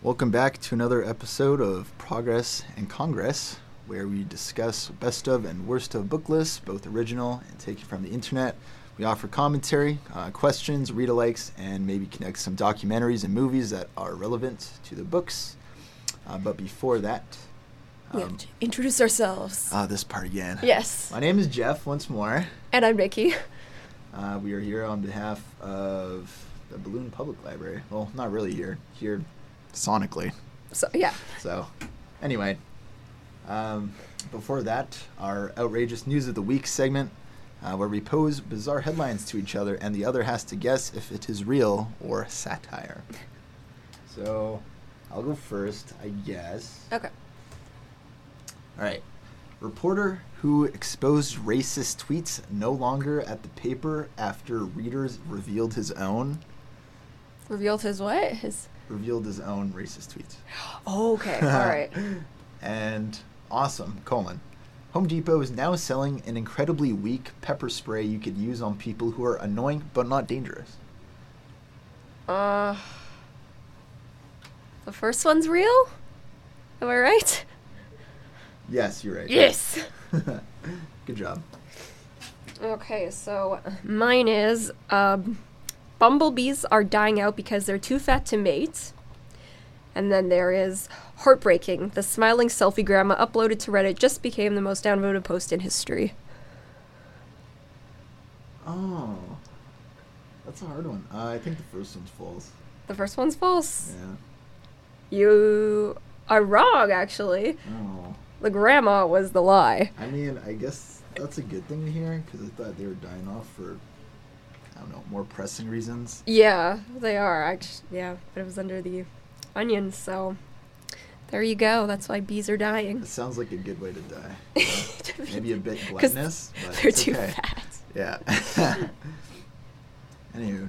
Welcome back to another episode of Progress and Congress, where we discuss best of and worst of book lists, both original and taken from the internet. We offer commentary, questions, read-alikes, and maybe connect some documentaries and movies that are relevant to the books. But before that... we have to introduce ourselves. This part again. Yes. My name is Jeff, once more. And I'm Nikki. We are here on behalf of the Balloon Public Library. Well, not really here sonically. So, yeah. So, anyway, before that, our Outrageous News of the Week segment, where we pose bizarre headlines to each other and the other has to guess if it is real or satire. So, I'll go first, I guess. Okay. All right. Reporter who exposed racist tweets no longer at the paper after readers revealed his own. Revealed his what? Revealed his own racist tweets. Oh, okay. All right. And awesome, : Home Depot is now selling an incredibly weak pepper spray you could use on people who are annoying but not dangerous. The first one's real? Am I right? Yes, you're right. Yes! Good job. Okay, so mine is, bumblebees are dying out because they're too fat to mate. And then there is heartbreaking. The smiling selfie grandma uploaded to Reddit just became the most downvoted post in history. Oh. That's a hard one. I think the first one's false. The first one's false. Yeah. You are wrong, actually. Oh. The grandma was the lie. I mean, I guess that's a good thing to hear, because I thought they were dying off for, I don't know, more pressing reasons. Yeah, they are, actually. Yeah, but it was under the onions, so there you go. That's why bees are dying. It sounds like a good way to die. Maybe a bit 'Cause gluttonous, but they're it's too okay. fat. Yeah. Anywho,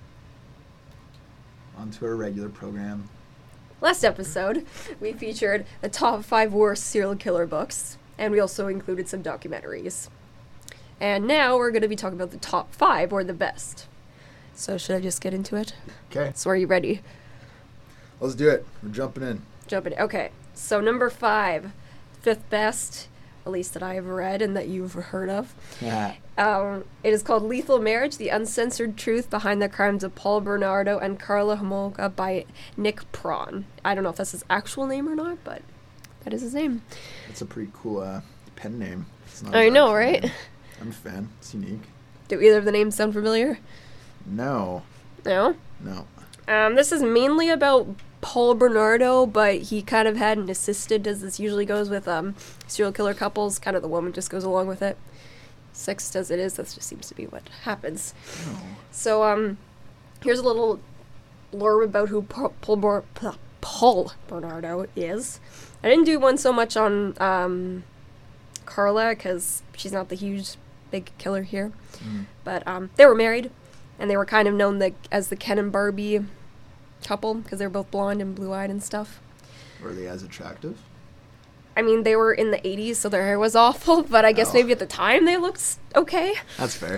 on to our regular program. Last episode, we featured the top 5 worst serial killer books, and we also included some documentaries. And now we're going to be talking about the top 5, or the best. So should I just get into it? Okay, So are you ready? let's do it. We're jumping in. Jump in. Okay, so number 5, 5th best, at least that I have read and that you've heard of. It is called Lethal Marriage, The Uncensored Truth Behind the Crimes of Paul Bernardo and Carla Homolka by Nick Prawn. I don't know if that's his actual name or not, but that is his name. That's a pretty cool pen name. It's not I his know, actual right? name. I'm a fan. It's unique. Do either of the names sound familiar? No. No? No. This is mainly about Paul Bernardo, but he kind of had an assistant, as this usually goes with serial killer couples. Kind of the woman just goes along with it. Sexist as it is, that just seems to be what happens. No. So, here's a little blurb about who Paul Bernardo is. I didn't do one so much on Carla, because she's not the huge, big killer here. But they were married, and they were kind of known as the Ken and Barbie couple, because they're both blonde and blue-eyed and stuff. Were they as attractive? I mean, they were in the 80s, so their hair was awful, but I guess maybe at the time they looked okay. That's fair.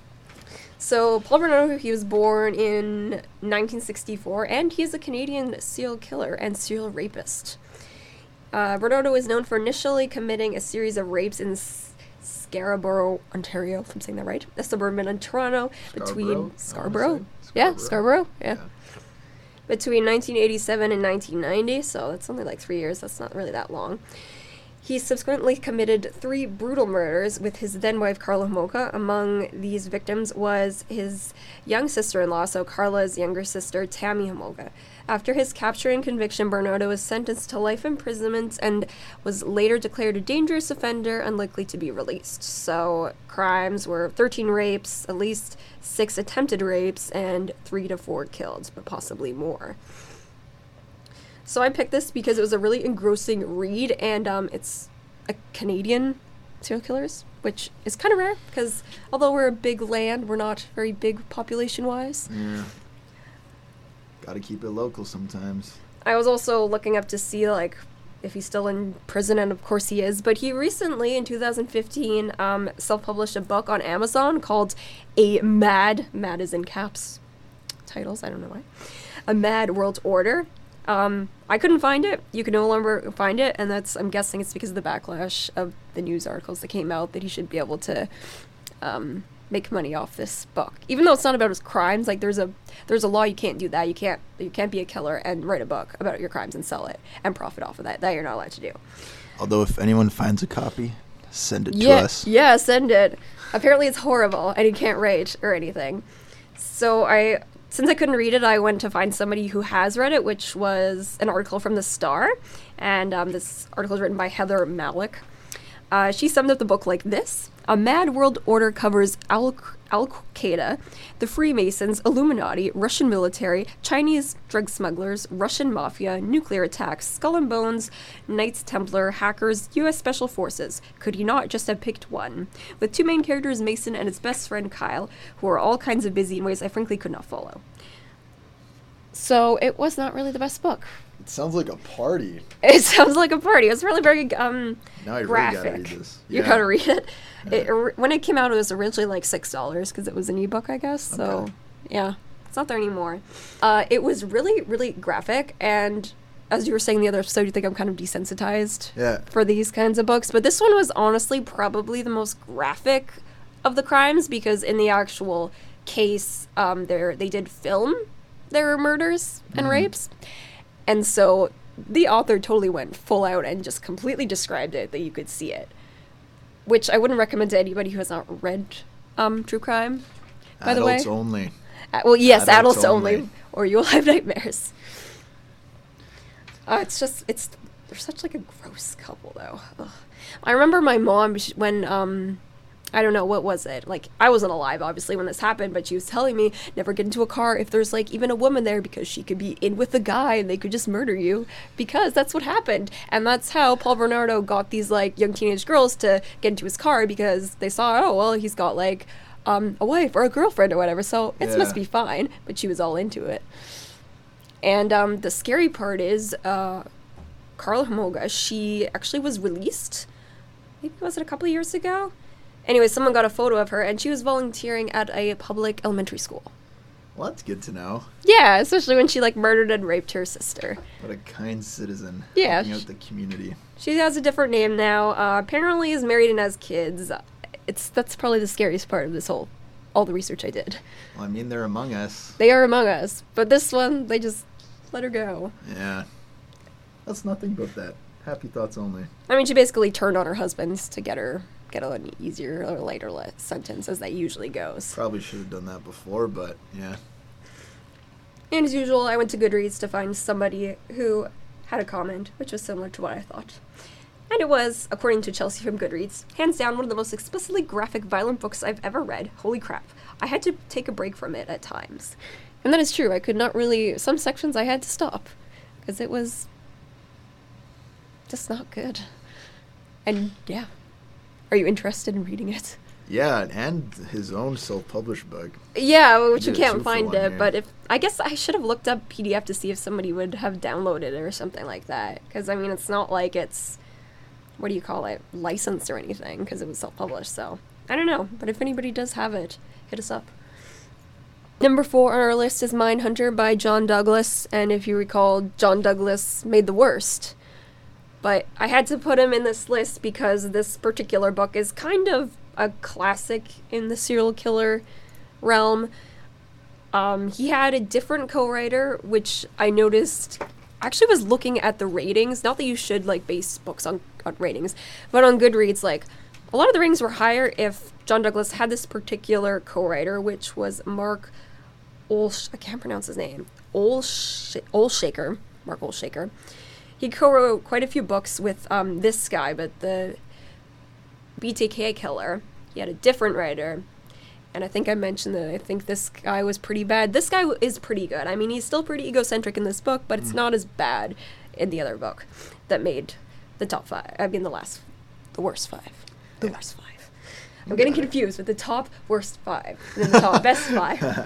So, Paul Bernardo, he was born in 1964, and he is a Canadian serial killer and serial rapist. Bernardo is known for initially committing a series of rapes in Scarborough, Ontario, if I'm saying that right, a suburb in Toronto, between Scarborough? Yeah, Scarborough, yeah. Between 1987 and 1990, so that's only like 3 years. That's not really that long. He subsequently committed 3 brutal murders with his then-wife, Carla Homolka. Among these victims was his young sister-in-law, so Carla's younger sister, Tammy Homolka. After his capture and conviction, Bernardo was sentenced to life imprisonment and was later declared a dangerous offender, unlikely to be released. So, crimes were 13 rapes, at least 6 attempted rapes, and 3 to 4 killed, but possibly more. So I picked this because it was a really engrossing read, and it's a Canadian serial killers, which is kind of rare, because although we're a big land, we're not very big population-wise. Yeah. Gotta keep it local sometimes. I was also looking up to see, like, if he's still in prison, and of course he is, but he recently, in 2015, self-published a book on Amazon called mad is in caps titles, I don't know why, A Mad World Order, I couldn't find it. You can no longer find it, and I'm guessing it's because of the backlash of the news articles that came out that he should be able to make money off this book. Even though it's not about his crimes, like there's a law you can't do that. You can't be a killer and write a book about your crimes and sell it and profit off of that. That you're not allowed to do. Although if anyone finds a copy, send it to us. Yeah, send it. Apparently it's horrible and you can't rate or anything. So since I couldn't read it, I went to find somebody who has read it, which was an article from The Star. And this article is written by Heather Malik. She summed up the book like this. A mad world order covers Al-Qaeda, the Freemasons, Illuminati, Russian military, Chinese drug smugglers, Russian mafia, nuclear attacks, Skull and Bones, Knights Templar, hackers, U.S. Special Forces. Could he not just have picked one? With two main characters, Mason and his best friend Kyle, who are all kinds of busy in ways I frankly could not follow. So it was not really the best book. It sounds like a party. It sounds like a party. It was really very now I graphic. Really gotta read this. You gotta read it. When it came out, it was originally like $6 because it was an ebook, I guess. So, yeah, it's not there anymore. It was really, really graphic, and as you were saying in the other episode, you think I'm kind of desensitized for these kinds of books. But this one was honestly probably the most graphic of the crimes because in the actual case, they did film their murders and rapes. And so the author totally went full out and just completely described it that you could see it. Which I wouldn't recommend to anybody who has not read true crime, by the way. Adults only. Well, yes, adults only. Or you'll have nightmares. They're such like a gross couple, though. Ugh. I remember my mom, when, I don't know, what was it? Like, I wasn't alive, obviously, when this happened, but she was telling me, never get into a car if there's, like, even a woman there, because she could be in with a guy and they could just murder you, because that's what happened. And that's how Paul Bernardo got these, like, young teenage girls to get into his car, because they saw, oh, well, he's got, like, a wife or a girlfriend or whatever, so it must be fine. But she was all into it. And the scary part is, Karla Homolka, she actually was released, maybe was it a couple of years ago? Anyway, someone got a photo of her, and she was volunteering at a public elementary school. Well, that's good to know. Yeah, especially when she, like, murdered and raped her sister. What a kind citizen. Yeah. Helping out the community. She has a different name now. Apparently is married and has kids. That's probably the scariest part of all the research I did. Well, I mean, they're among us. They are among us. But this one, they just let her go. Yeah. That's nothing but that. Happy thoughts only. I mean, she basically turned on her husband to get an easier or lighter sentence, as that usually goes. Probably should have done that before, but yeah. And as usual, I went to Goodreads to find somebody who had a comment, which was similar to what I thought. And it was, according to Chelsea from Goodreads, hands down one of the most explicitly graphic, violent books I've ever read. Holy crap. I had to take a break from it at times. And that is true. I could not really... Some sections I had to stop, because it was just not good. And, yeah. Are you interested in reading it? Yeah, and his own self-published book. Yeah, which you can't find it, but I guess I should have looked up PDF to see if somebody would have downloaded it or something like that. Because, I mean, it's not like it's, what do you call it, licensed or anything, because it was self-published, so I don't know. But if anybody does have it, hit us up. Number 4 on our list is Mindhunter by John Douglas, and if you recall, John Douglas made The Worst. But I had to put him in this list because this particular book is kind of a classic in the serial killer realm. He had a different co-writer, which I noticed, actually was looking at the ratings. Not that you should, like, base books on ratings, but on Goodreads, like, a lot of the ratings were higher if John Douglas had this particular co-writer, which was Mark I can't pronounce his name. Olshaker. Mark Olshaker. He co-wrote quite a few books with this guy, but the BTK killer, he had a different writer. And I think I mentioned that I think this guy was pretty bad. This guy is pretty good. I mean, he's still pretty egocentric in this book, but it's not as bad in the other book that made the top 5. I mean, the worst 5. The worst 5. I'm getting confused with the top worst 5 and then the top best 5.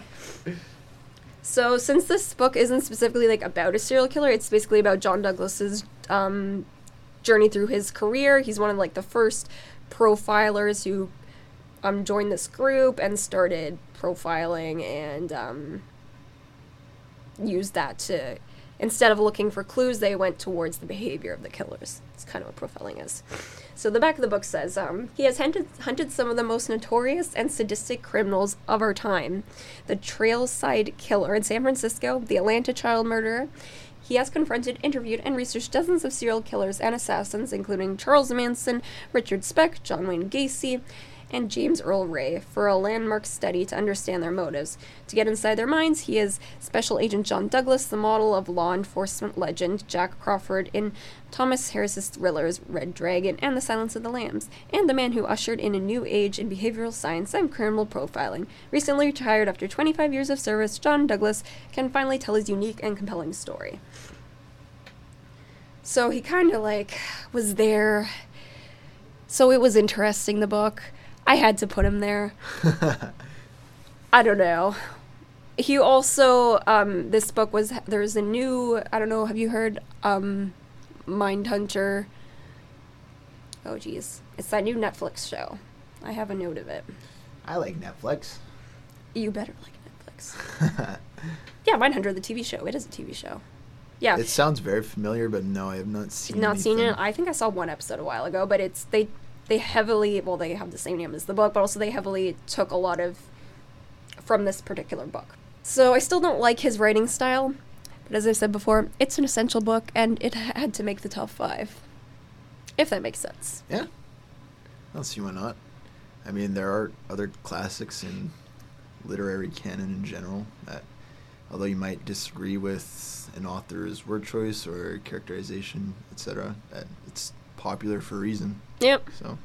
So since this book isn't specifically, like, about a serial killer, it's basically about John Douglas's journey through his career. He's one of, like, the first profilers who joined this group and started profiling and used that to instead of looking for clues, they went towards the behavior of the killers. It's kind of what profiling is. So the back of the book says, he has hunted some of the most notorious and sadistic criminals of our time. The Trailside Killer in San Francisco, the Atlanta child murderer. He has confronted, interviewed, and researched dozens of serial killers and assassins, including Charles Manson, Richard Speck, John Wayne Gacy, and James Earl Ray, for a landmark study to understand their motives. To get inside their minds, he is Special Agent John Douglas, the model of law enforcement legend Jack Crawford in Thomas Harris's thrillers Red Dragon and The Silence of the Lambs, and the man who ushered in a new age in behavioral science and criminal profiling. Recently retired after 25 years of service, John Douglas can finally tell his unique and compelling story. So he kind of, like, was there. So it was interesting, the book. I had to put him there. I don't know. He also, this book was, there's a new, I don't know, have you heard, Mindhunter? Oh, geez. It's that new Netflix show. I have a note of it. I like Netflix. You better like Netflix. Yeah, Mindhunter, the TV show. It is a TV show. Yeah. It sounds very familiar, but no, I have not seen Not seen anything. it? I think I saw one episode a while ago, but it's, they heavily, well, they have the same name as the book, but also they heavily took a lot of from this particular book. So I still don't like his writing style, but as I said before, it's an essential book, and it had to make the top 5. If that makes sense. Yeah. I don't see why not. I mean, there are other classics in literary canon in general that, although you might disagree with an author's word choice or characterization, etc., that it's popular for a reason. Yep. So.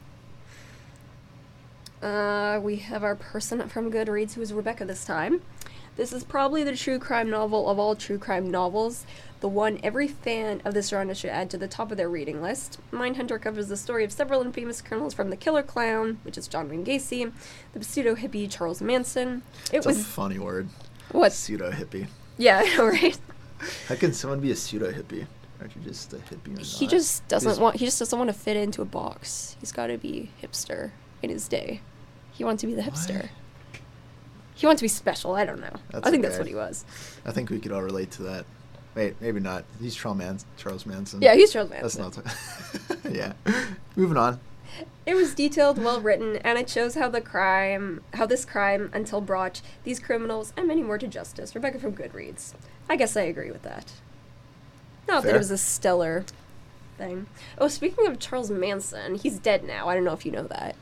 We have our person from Goodreads, who is Rebecca this time. This is probably the true crime novel of all true crime novels, the one every fan of this genre should add to the top of their reading list. Mindhunter covers the story of several infamous criminals, from the killer clown, which is John Wayne Gacy, the pseudo-hippie Charles Manson. It's a funny word. What? Pseudo-hippie. Yeah, right? How can someone be a pseudo-hippie? Aren't you just a hippie or not? He just doesn't want to fit into a box. He's got to be hipster in his day. He wants to be the hipster. What? He wants to be special. I don't know. That's I think okay. that's what he was. I think we could all relate to that. Wait, maybe not. He's Charles Manson. Yeah, he's Charles Manson. That's not. Yeah. Moving on. It was detailed, well written, and it shows how this crime, until brought these criminals and many more to justice. Rebecca from Goodreads. I guess I agree with that. Not Fair. that it was a stellar thing. Oh, speaking of Charles Manson, he's dead now. I don't know if you know that.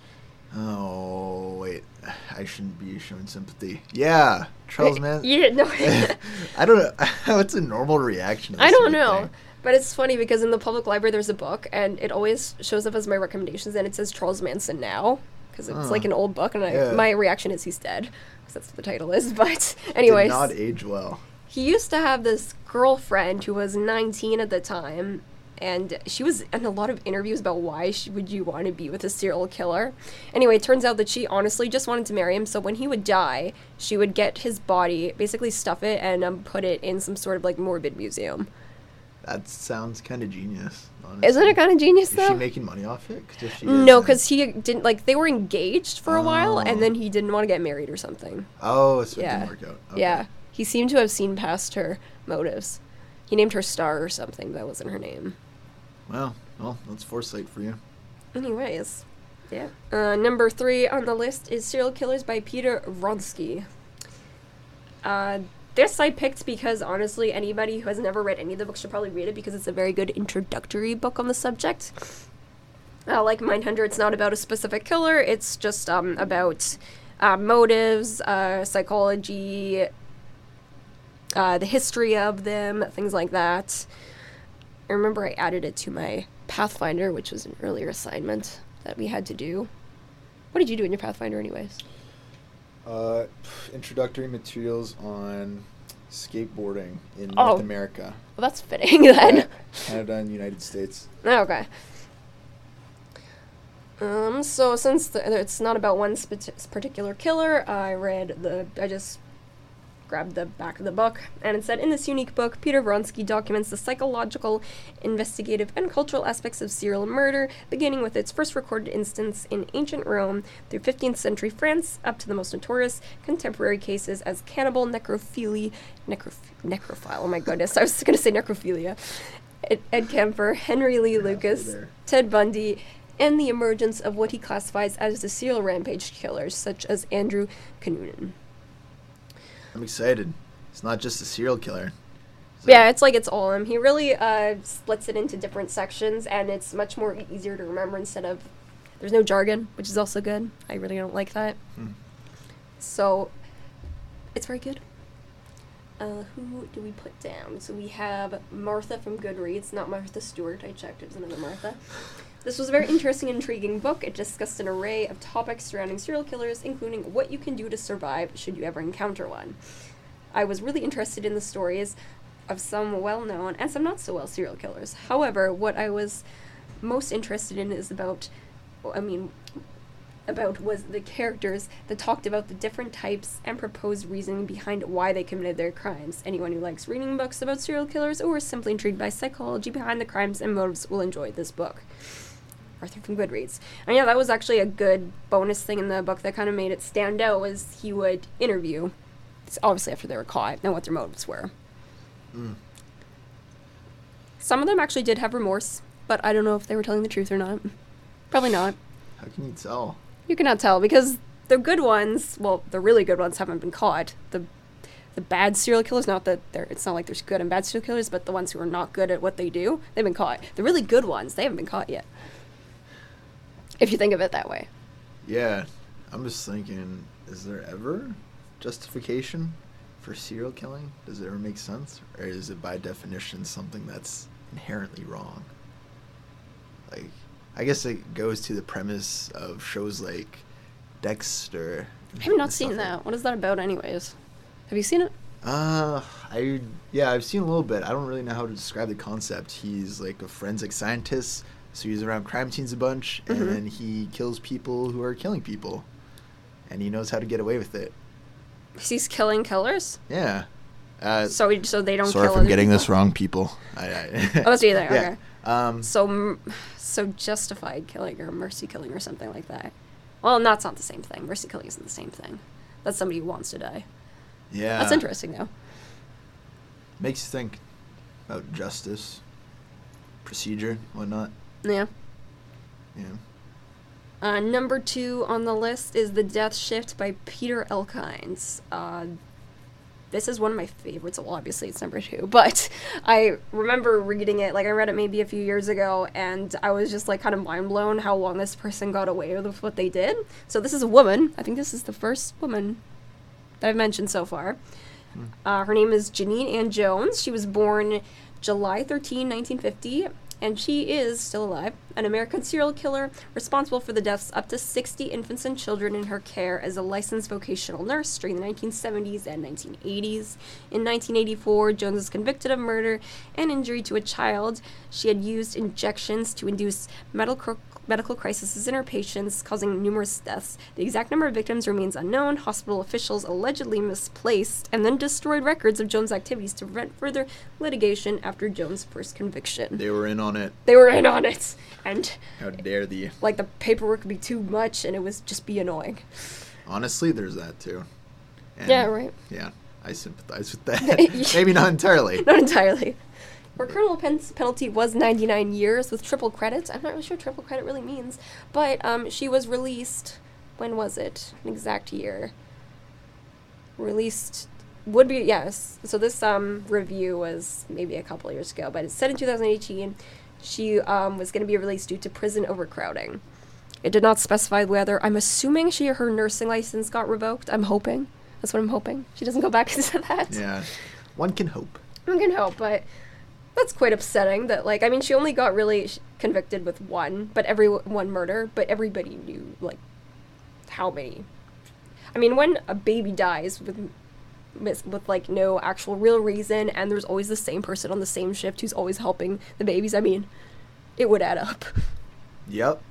Oh, wait. I shouldn't be showing sympathy. Yeah. Charles Manson. You didn't know. I don't know. What's a normal reaction to this I don't sort of know. thing? But it's funny because in the public library there's a book, and it always shows up as my recommendations, and it says Charles Manson now, because it's like an old book, and Yeah. my reaction is he's dead, because that's what the title is. But anyways. Did not age well. He used to have this girlfriend who was 19 at the time, and she was in a lot of interviews about why would you want to be with a serial killer. Anyway, it turns out that she honestly just wanted to marry him, so when he would die, she would get his body, basically stuff it, and put it in some sort of, like, morbid museum. That sounds kind of genius, honestly. Isn't it kind of genius, Is though? she making money off it? 'Cause if she is, No, then- because he didn't, like, they were engaged for a while, Oh. and then he didn't want to get married or something. Oh, so it Yeah. didn't work out. Okay. Yeah. He seemed to have seen past her motives. He named her Star or something, that wasn't her name. Well, that's foresight for you. Anyways, yeah. Number 3 on the list is Serial Killers by Peter Vronsky. This I picked because, honestly, anybody who has never read any of the books should probably read it because it's a very good introductory book on the subject. Like Mindhunter, it's not about a specific killer, it's just about motives, psychology, the history of them, things like that. I remember I added it to my Pathfinder, which was an earlier assignment that we had to do. What did you do in your Pathfinder anyways? Introductory materials on skateboarding in Oh. North America. Well, that's fitting then. Yeah, Canada and United States. Okay. So since it's not about one particular killer, I just grabbed the back of the book, and it said, in this unique book, Peter Vronsky documents the psychological, investigative, and cultural aspects of serial murder, beginning with its first recorded instance in ancient Rome through 15th century France, up to the most notorious contemporary cases as cannibal, necrophile, oh my goodness, I was going to say necrophilia, Ed Kemper, Henry Lee Lucas, Ted Bundy, and the emergence of what he classifies as the serial rampage killers, such as Andrew Cunanan. I'm excited. It's not just a serial killer. Yeah, it's like it's all him. He really splits it into different sections, and it's much more easier to remember instead of... There's no jargon, which is also good. I really don't like that. So, it's very good. Who do we put down? So we have Martha from Goodreads, not Martha Stewart. I checked, it was another Martha. This was a very interesting and intriguing book. It discussed an array of topics surrounding serial killers, including what you can do to survive should you ever encounter one. I was really interested in the stories of some well-known and some not-so-well serial killers. However, what I was most interested in is about was the characters that talked about the different types and proposed reasoning behind why they committed their crimes. Anyone who likes reading books about serial killers or is simply intrigued by psychology behind the crimes and motives will enjoy this book. Arthur from Goodreads. And yeah, that was actually a good bonus thing in the book that kind of made it stand out, was he would interview, obviously after they were caught, and what their motives were. Some of them actually did have remorse, but I don't know if they were telling the truth or not. Probably not. How can you tell? You cannot tell, because the good ones, well, the really good ones haven't been caught. The bad serial killers, it's not like there's good and bad serial killers, but the ones who are not good at what they do, they've been caught. The really good ones, they haven't been caught yet. If you think of it that way. Yeah, I'm just thinking, is there ever justification for serial killing? Does it ever make sense? Or is it by definition something that's inherently wrong? Like, I guess it goes to the premise of shows like Dexter. I have not seen that. What is that about anyways? Have you seen it? I've seen a little bit. I don't really know how to describe the concept. He's like a forensic scientist, so he's around crime scenes a bunch, and then he kills people who are killing people, and he knows how to get away with it. He's killing killers? Yeah. So they don't kill Sorry if I'm getting this wrong, people. Oh, that's me there. Yeah. Okay. So justified killing or mercy killing or something like that. Well, that's not the same thing. Mercy killing isn't the same thing. That's somebody who wants to die. Yeah. That's interesting, though. Makes you think about justice, procedure, whatnot. Yeah. Yeah. Number 2 on the list is The Death Shift by Peter Elkins. This is one of my favorites. Well, obviously it's number 2, but I remember reading it, like I read it maybe a few years ago, and I was just like kind of mind blown how long this person got away with what they did. So this is a woman. I think this is the first woman that I've mentioned so far. Her name is Janine Ann Jones. She was born July 13, 1950, and she is still alive, an American serial killer responsible for the deaths up to 60 infants and children in her care as a licensed vocational nurse during the 1970s and 1980s. In 1984, Jones was convicted of murder and injury to a child. She had used injections to induce medical crises in her patients, causing numerous deaths. The exact number of victims remains unknown. Hospital officials allegedly misplaced and then destroyed records of Jones' activities to prevent further litigation after Jones' first conviction. They were in on it. And how dare they? Like, the paperwork would be too much and it was just be annoying. Honestly, there's that too. And yeah, right. Yeah, I sympathize with that. Maybe not entirely. Not entirely. Her criminal penalty was 99 years with triple credits. I'm not really sure what triple credit really means. But she was released, when was it? An exact year. Released, would be, yes. So this review was maybe a couple years ago, but it's set in 2018. She was going to be released due to prison overcrowding. It did not specify whether. I'm assuming her nursing license got revoked. I'm hoping. That's what I'm hoping. She doesn't go back into that. Yeah. One can hope. One can hope, but that's quite upsetting that, like, I mean, she only got really convicted with one murder, but everybody knew, like, how many. I mean, when a baby dies with like no actual real reason, and there's always the same person on the same shift who's always helping the babies, I mean, it would add up. Yep.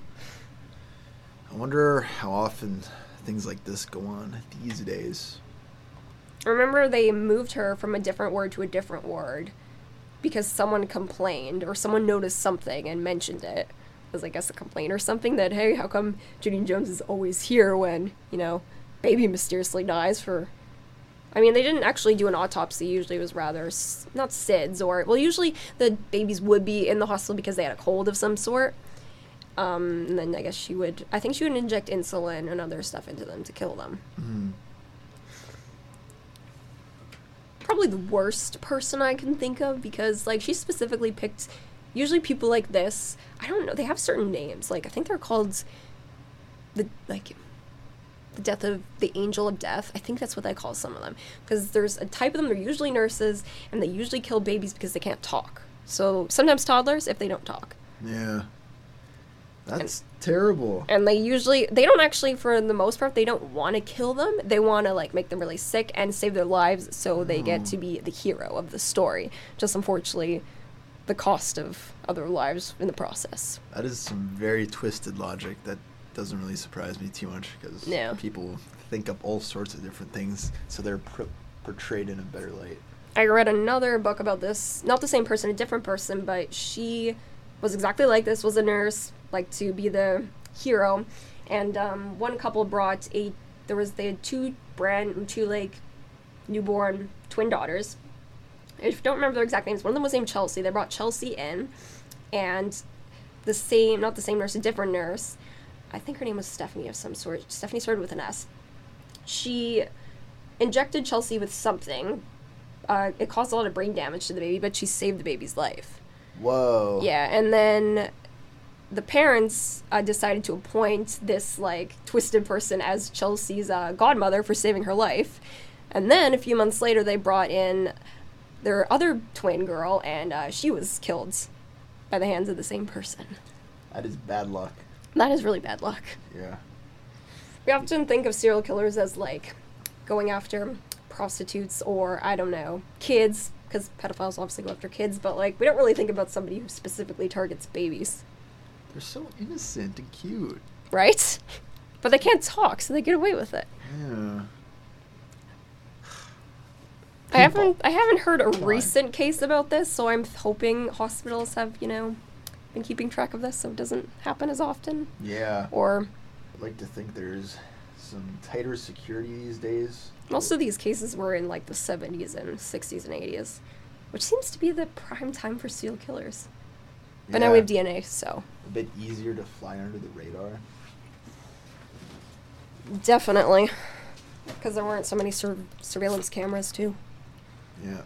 I wonder how often things like this go on these days. Remember, they moved her from a different ward to a different ward because someone complained or someone noticed something and mentioned it as, I guess, a complaint or something that, hey, how come Judy Jones is always here when, baby mysteriously dies for... I mean, they didn't actually do an autopsy. Usually it was rather, not SIDS or... Well, usually the babies would be in the hospital because they had a cold of some sort. And then I guess she would inject insulin and other stuff into them to kill them. Mm-hmm. Probably the worst person I can think of because, like, she specifically picked... Usually people like this, I don't know, they have certain names. Like, I think they're called the death of the angel of death. I think that's what they call some of them. Because there's a type of them, they're usually nurses, and they usually kill babies because they can't talk. So sometimes toddlers if they don't talk. Yeah. That's terrible. And they don't actually, for the most part, they don't want to kill them. They want to, like, make them really sick and save their lives so they get to be the hero of the story. Just unfortunately, the cost of other lives in the process. That is some very twisted logic that doesn't really surprise me too much because people think up all sorts of different things so they're portrayed in a better light. I read another book about this, not the same person, a different person, but she was exactly like this, was a nurse, like to be the hero, and one couple brought they had two newborn twin daughters. I don't remember their exact names. One of them was named Chelsea. They brought Chelsea in, and not the same nurse, a different nurse. I think her name was Stephanie of some sort. Stephanie started with an S. She injected Chelsea with something. It caused a lot of brain damage to the baby, but she saved the baby's life. Whoa. Yeah, and then the parents decided to appoint this, like, twisted person as Chelsea's godmother for saving her life. And then a few months later, they brought in their other twin girl, and she was killed by the hands of the same person. That is bad luck. That is really bad luck. Yeah. We often think of serial killers as, like, going after prostitutes or, I don't know, kids, because pedophiles obviously go after kids, but, like, we don't really think about somebody who specifically targets babies. They're so innocent and cute. Right? But they can't talk, so they get away with it. Yeah. I haven't heard a recent case about this, so I'm hoping hospitals have, been keeping track of this so it doesn't happen as often. Yeah. Or... I'd like to think there's some tighter security these days. Most of these cases were in, like, the 70s and 60s and 80s, which seems to be the prime time for serial killers. But now we have DNA, so... A bit easier to fly under the radar. Definitely. Because there weren't so many surveillance cameras, too. Yeah.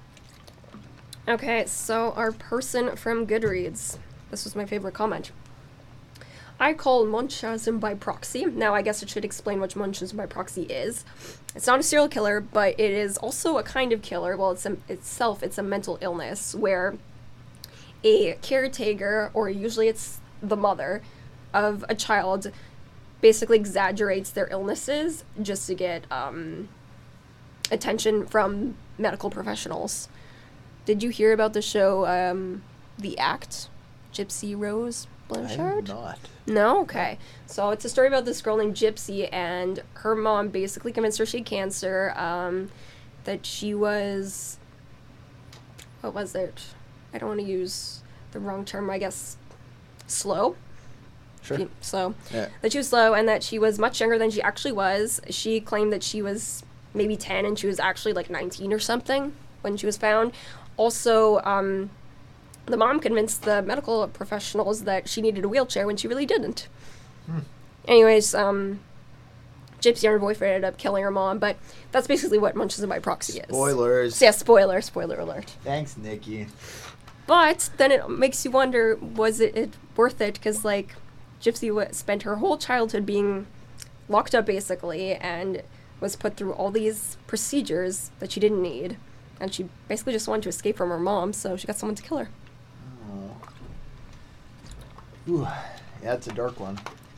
Okay, so our person from Goodreads. This was my favorite comment. I call Munchausen by proxy. Now, I guess it should explain what Munchausen by proxy is. It's not a serial killer, but it is also a kind of killer. Well, it's a mental illness where a caretaker, or usually it's the mother of a child, basically exaggerates their illnesses just to get attention from medical professionals. Did you hear about the show, The Act? Gypsy Rose Blanchard? I have not. No? Okay. So it's a story about this girl named Gypsy, and her mom basically convinced her she had cancer, that she was... What was it? I don't want to use the wrong term, I guess. Slow? Sure. Slow. Yeah. That she was slow, and that she was much younger than she actually was. She claimed that she was maybe 10, and she was actually, like, 19 or something when she was found. Also, the mom convinced the medical professionals that she needed a wheelchair when she really didn't. Anyways, Gypsy and her boyfriend ended up killing her mom, but that's basically what Munchausen by proxy is. Spoilers. Yeah, spoiler alert. Thanks, Nikki. But then it makes you wonder, was it worth it? Because, like, Gypsy spent her whole childhood being locked up, basically, and was put through all these procedures that she didn't need. And she basically just wanted to escape from her mom, so she got someone to kill her. Oh. Ooh, yeah, it's a dark one.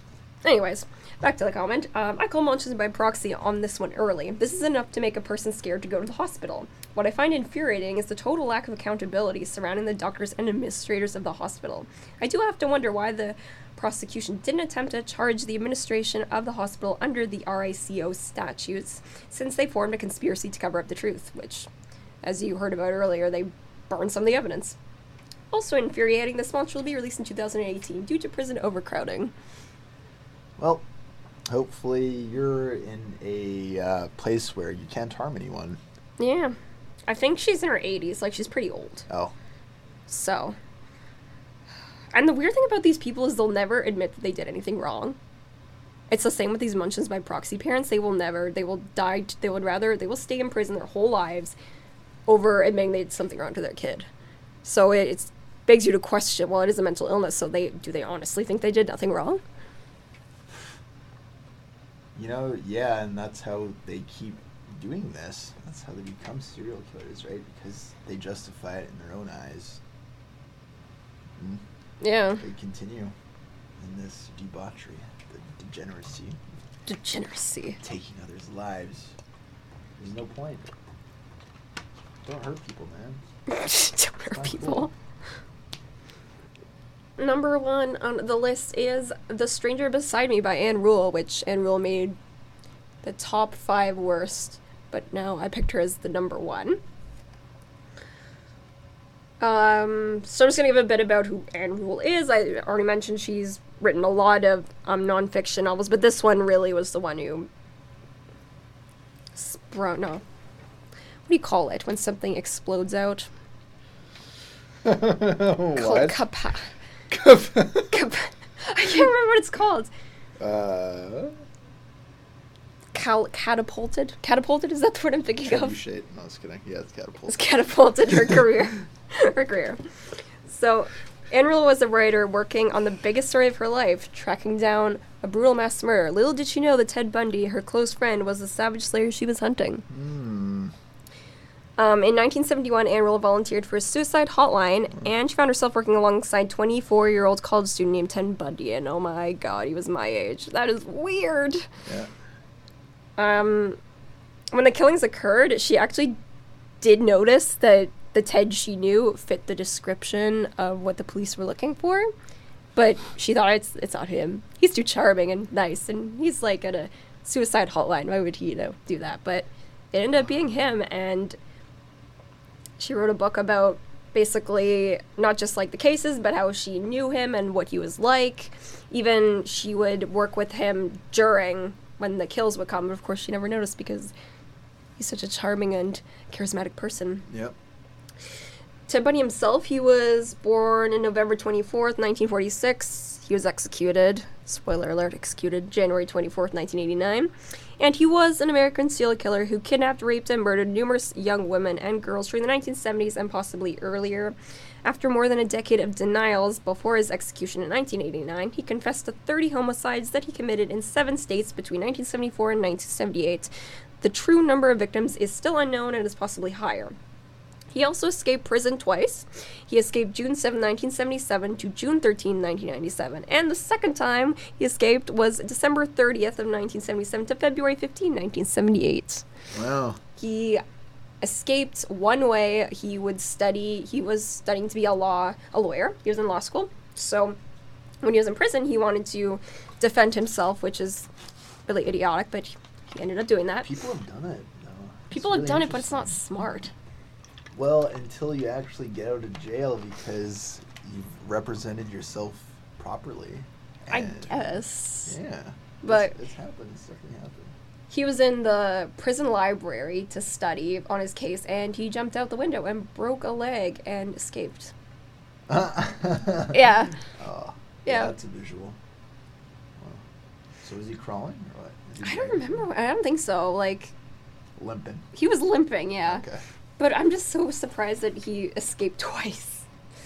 Anyways, back to the comment. I call Munchausen by proxy on this one early. This is enough to make a person scared to go to the hospital. What I find infuriating is the total lack of accountability surrounding the doctors and administrators of the hospital. I do have to wonder why the prosecution didn't attempt to charge the administration of the hospital under the RICO statutes, since they formed a conspiracy to cover up the truth, which, as you heard about earlier, they burned some of the evidence. Also infuriating, this launch will be released in 2018 due to prison overcrowding. Well, hopefully you're in a place where you can't harm anyone. Yeah. I think she's in her 80s, like she's pretty old. Oh. So. And the weird thing about these people is they'll never admit that they did anything wrong. It's the same with these Munchausen by proxy parents. They will stay in prison their whole lives over admitting they did something wrong to their kid. So it begs you to question, well, it is a mental illness, so do they honestly think they did nothing wrong? Yeah, and that's how they keep doing this. That's how they become serial killers, right? Because they justify it in their own eyes. Yeah. They continue in this debauchery, the degeneracy. Taking others' lives. There's no point. Don't hurt people, man. Don't hurt people. Cool. Number 1 on the list is The Stranger Beside Me by Anne Rule, which Anne Rule made the top 5 worst, but now I picked her as the number 1. So I'm just going to give a bit about who Anne Rule is. I already mentioned she's written a lot of non-fiction novels, but this one really was the one who what do you call it when something explodes out? What? I can't remember what it's called. Catapulted? Catapulted? Is that the word I'm thinking of? No, I was kidding. Yeah, it's catapulted. It's catapulted her career. So, Anne Rule was a writer working on the biggest story of her life, tracking down a brutal mass murder. Little did she know that Ted Bundy, her close friend, was the savage slayer she was hunting. In 1971, Anne Rule volunteered for a suicide hotline, and she found herself working alongside 24-year-old college student named Ted Bundy, and oh my god, he was my age. That is weird. Yeah. When the killings occurred, she actually did notice that the Ted she knew fit the description of what the police were looking for, but she thought it's not him. He's too charming and nice, and he's like at a suicide hotline. Why would he, do that? But it ended up being him, and she wrote a book about basically not just like the cases, but how she knew him and what he was like. Even she would work with him during when the kills would come. But of course, she never noticed because he's such a charming and charismatic person. Yep. Ted Bundy himself, he was born in November 24th, 1946. He was executed, spoiler alert, executed January 24th, 1989. And he was an American serial killer who kidnapped, raped, and murdered numerous young women and girls during the 1970s and possibly earlier. After more than a decade of denials before his execution in 1989, he confessed to 30 homicides that he committed in 7 states between 1974 and 1978. The true number of victims is still unknown and is possibly higher. He also escaped prison twice. He escaped June 7, 1977 to June 13, 1997. And the second time he escaped was December 30th of 1977 to February 15, 1978. Wow. He escaped one way. He was studying to be a lawyer. He was in law school. So when he was in prison, he wanted to defend himself, which is really idiotic, but he ended up doing that. People have done it, though. People have done it, but it's not smart. Well, until you actually get out of jail because you've represented yourself properly. I guess. Yeah. But it's happened. It's definitely happened. He was in the prison library to study on his case, and he jumped out the window and broke a leg and escaped. Yeah. Oh, yeah. That's a visual. Wow. So is he crawling or what? I don't remember. I don't think so. Limping. He was limping, yeah. Okay. But I'm just so surprised that he escaped twice.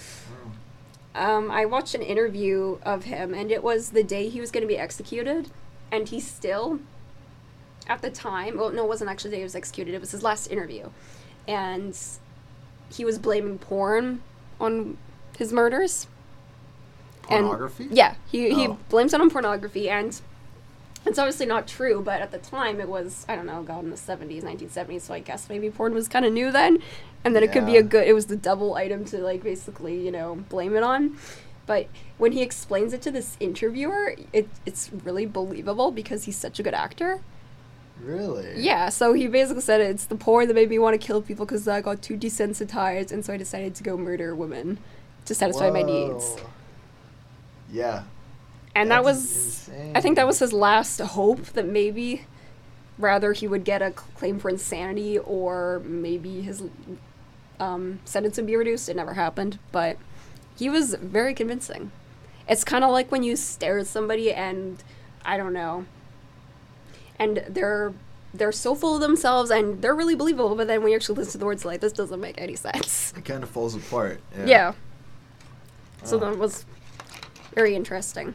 I watched an interview of him, and it was the day he was going to be executed, and he still, at the time, well, no, it wasn't actually the day he was executed, it was his last interview, and he was blaming porn on his murders. Pornography? And, yeah, he Oh. blames it on pornography, and it's obviously not true, but at the time it was, I don't know, God, in the 70s, 1970s, so I guess maybe porn was kind of new then, and then it could be Yeah. it was the double item to, like, basically, you know, blame it on. But when he explains it to this interviewer, it's really believable because he's such a good actor. Really? Yeah, so he basically said it's the porn that made me want to kill people because I got too desensitized, and so I decided to go murder women to satisfy my needs. Whoa. Yeah. And that That's was, insane. I think that was his last hope, that maybe rather he would get a claim for insanity or maybe his sentence would be reduced. It never happened, but he was very convincing. It's kind of like when you stare at somebody and, I don't know, and they're so full of themselves and they're really believable, but then when you actually listen to the words, like, this doesn't make any sense. It kind of falls apart. Yeah. So Oh. that was very interesting.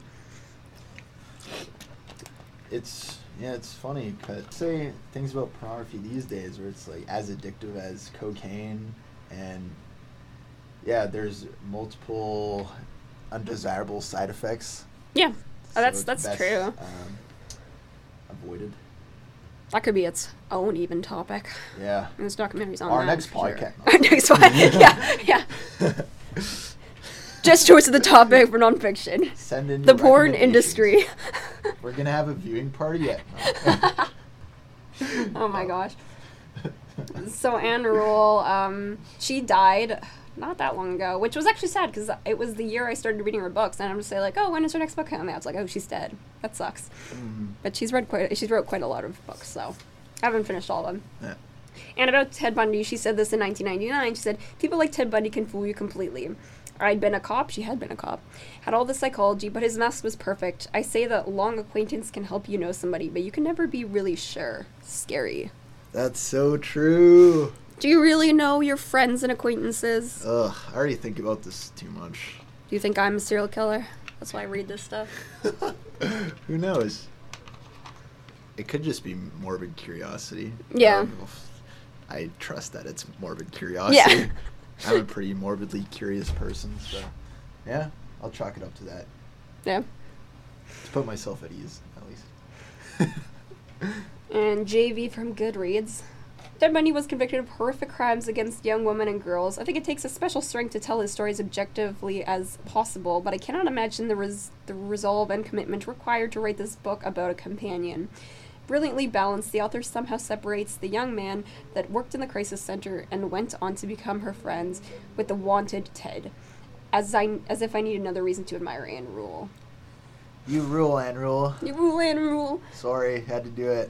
It's funny because say things about pornography these days where it's like as addictive as cocaine, and yeah, there's multiple undesirable side effects. Yeah. So That's it's best, true. Avoided. That could be its own even topic. Yeah. And there's documentaries on Our that. next for sure. podcast. Our next one. Yeah. Just towards the topic for nonfiction. Send in The your porn recommendations. industry. We're gonna have a viewing party yet. Oh my gosh. So Anne Rule, she died not that long ago, which was actually sad because it was the year I started reading her books, and I'm just like, oh, when is her next book coming out? It's like, oh, she's dead. That sucks. But she's wrote quite a lot of books, so I haven't finished all of them. Yeah. And about Ted Bundy, she said this in 1999. She said, people like Ted Bundy can fool you completely. I'd been a cop, she had been a cop, had all the psychology, but his mask was perfect. I say that long acquaintance can help you know somebody, but you can never be really sure. Scary. That's so true. Do you really know your friends and acquaintances? Ugh, I already think about this too much. Do you think I'm a serial killer? That's why I read this stuff. Who knows? It could just be morbid curiosity. Yeah. I trust that it's morbid curiosity. Yeah. I'm a pretty morbidly curious person, so yeah, I'll chalk it up to that. Yeah. To put myself at ease, at least. And JV from Goodreads. Ted Bundy was convicted of horrific crimes against young women and girls. I think it takes a special strength to tell his stories objectively as possible, but I cannot imagine the resolve and commitment required to write this book about a companion. Brilliantly balanced, the author somehow separates the young man that worked in the crisis center and went on to become her friends with the wanted Ted, as if I need another reason to admire Anne Rule. You rule, Anne Rule. You rule, Anne Rule. Sorry, had to do it.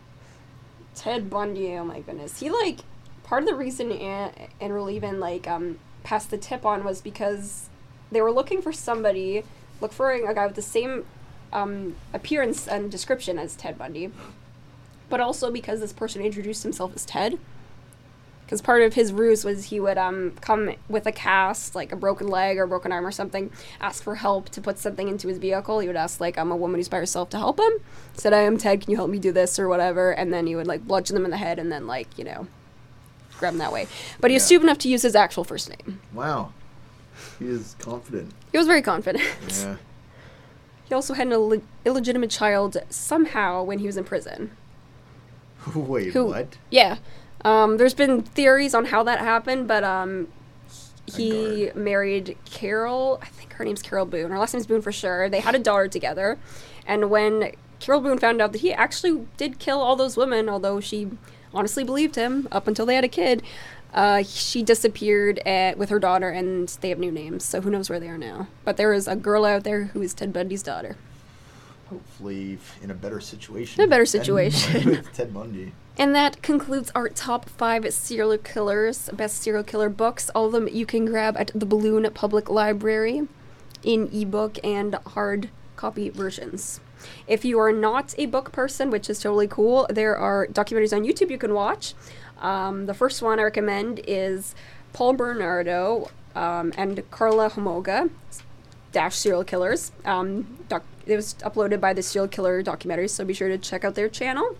Ted Bundy, oh my goodness. He, like, part of the reason Anne Rule even, like, passed the tip on was because they were looking for somebody, a guy with the same appearance and description as Ted Bundy, but also because this person introduced himself as Ted. Because part of his ruse was he would come with a cast, like a broken leg or a broken arm or something, ask for help to put something into his vehicle. He would ask, like, a woman who's by herself to help him. He said, I am Ted, can you help me do this or whatever? And then he would, like, bludgeon them in the head and then, like, you know, grab them that way. But he was Yeah. stupid enough to use his actual first name. Wow. He is confident. He was very confident. Yeah. He also had an illegitimate child somehow when he was in prison. Wait, Who- what? Yeah. There's been theories on how that happened, but he married Carol. I think her name's Carol Boone. Her last name's Boone for sure. They had a daughter together. And when Carol Boone found out that he actually did kill all those women, although she honestly believed him up until they had a kid, she disappeared with her daughter, and they have new names, so who knows where they are now. But there is a girl out there who is Ted Bundy's daughter. Hopefully in a better situation. In a better than situation. with Ted Bundy. And that concludes our top 5 serial killers, best serial killer books. All of them you can grab at the Balloon Public Library in ebook and hard copy versions. If you are not a book person, which is totally cool, there are documentaries on YouTube you can watch. The first one I recommend is Paul Bernardo and Carla Homoga - Serial Killers. It was uploaded by the Serial Killer Documentaries, so be sure to check out their channel.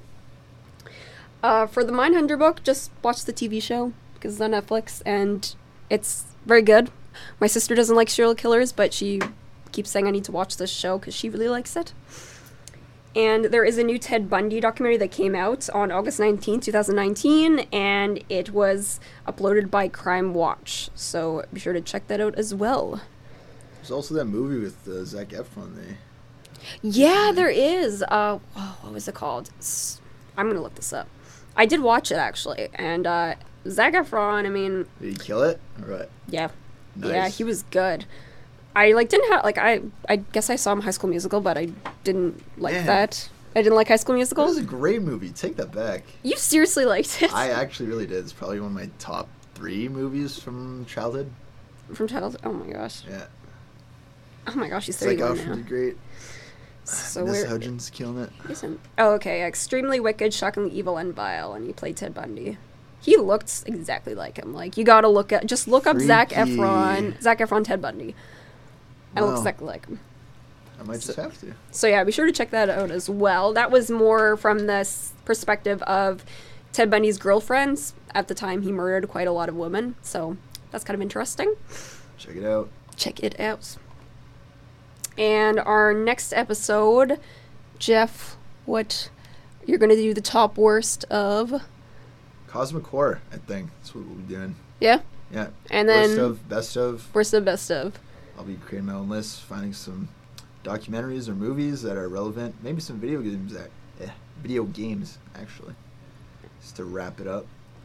For the Mindhunter book, just watch the TV show because it's on Netflix and it's very good. My sister doesn't like serial killers, but she keeps saying I need to watch this show because she really likes it. And there is a new Ted Bundy documentary that came out on August 19th, 2019, and it was uploaded by Crime Watch. So be sure to check that out as well. There's also that movie with Zac Efron. Yeah, there is. What was it called? I'm going to look this up. I did watch it, actually. And Zac Efron, I mean... Did he kill it? Or what? Yeah. Nice. Yeah, he was good. I didn't have I guess I saw him High School Musical, but I didn't like that. I didn't like High School Musical. It was a great movie. Take that back. You seriously liked it? I actually really did. It's probably one of my top 3 movies from childhood. From childhood? Oh my gosh. Yeah. Oh my gosh, he's It's like 31 Alfred now. did great. So Miss Hudgens killing it. Oh, okay. Extremely wicked, shockingly evil, and vile, and he played Ted Bundy. He looked exactly like him. Like, you gotta look up Zac Freaky. Efron, Ted Bundy. And it looks Wow. exactly like him. I might just have to. So yeah, be sure to check that out as well. That was more from this perspective of Ted Bundy's girlfriends. At the time, he murdered quite a lot of women. So that's kind of interesting. Check it out. Check it out. And our next episode, Jeff, what you're going to do the top worst of? Cosmic Horror, I think. That's what we'll be doing. Yeah? Yeah. And then Worst of, best of. Worst of, best of. I'll be creating my own list, finding some documentaries or movies that are relevant. Maybe some video games actually. Just to wrap it up.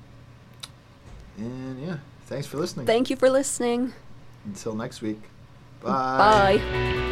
And yeah, thanks for listening. Thank you for listening. Until next week. Bye. Bye.